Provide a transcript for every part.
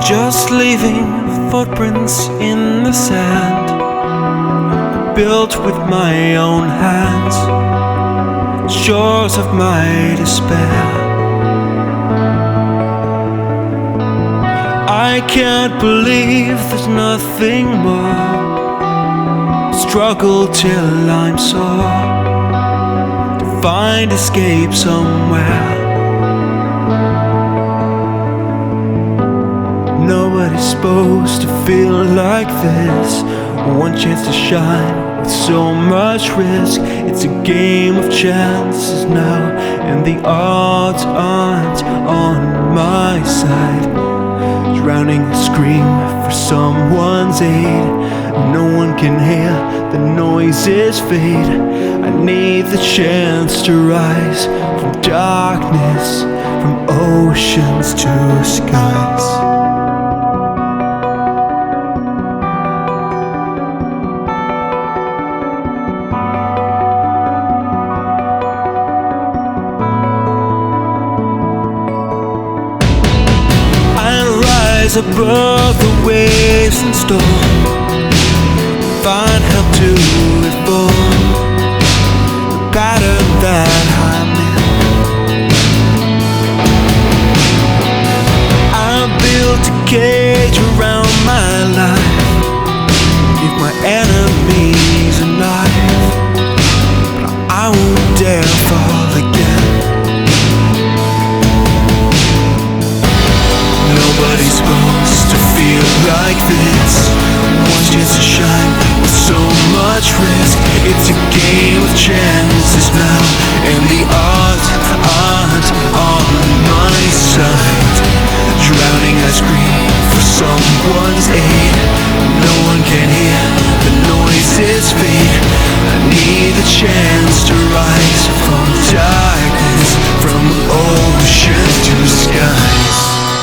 Just leaving footprints in the sand, built with my own hands, shores of my despair. I can't believe there's nothing more. Struggle till I'm sore to find escape somewhere. Nobody's supposed to feel like this. One chance to shine with so much risk. It's a game of chances now, and the odds aren't on my side. Drowning a scream for someone's aid. No one can hear, the noises fade. I need the chance to rise from darkness, from oceans to skies. Above the waves and storm, find help to reform the pattern that I'm in. I built a cage around my life, give my enemies a knife, but I won't dare fall again. Nobody's supposed to feel like this. One chance to shine with so much risk. It's a game of chances now, and the odds aren't on my side. Drowning I scream for someone's aid. No one can hear, the noises fade. I need the chance to rise from darkness, from oceans to skies.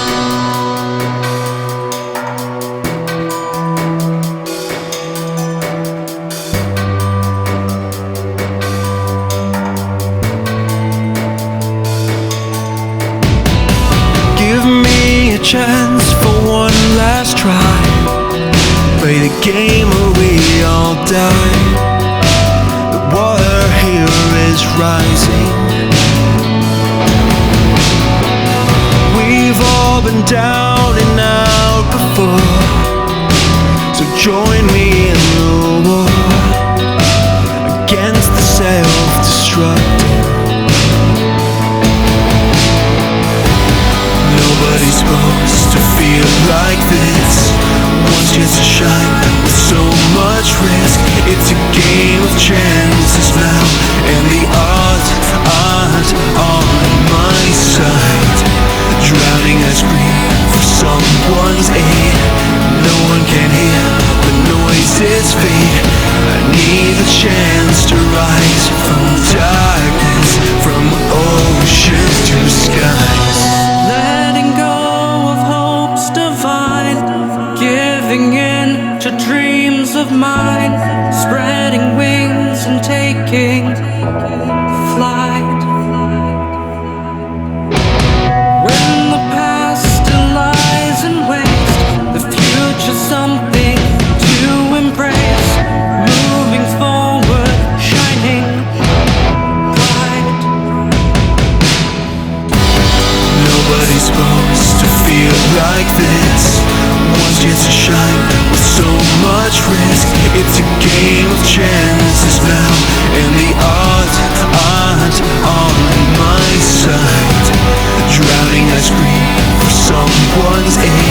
Chance for one last try. Play the game or we all die. The water here is rising. We've all been down and out before, so join me in the war against the self-destructive. Nobody's supposed to feel like this. One chance to shine with so much risk. It's a game of chances now, and the odds aren't on my side. Drowning I scream for someone's aid. No one can hear, the noises fade. I need the chance to rise from darkness, from oceans to skies. To dreams of mine, spreading wings and taking flight. When the past still lies in waste, the future's something to embrace. Moving forward, shining bright. Nobody's supposed to feel like this. One chance to shine with so much risk. It's a game of chances now, and the odds aren't on my side. Drowning I scream for someone's aid.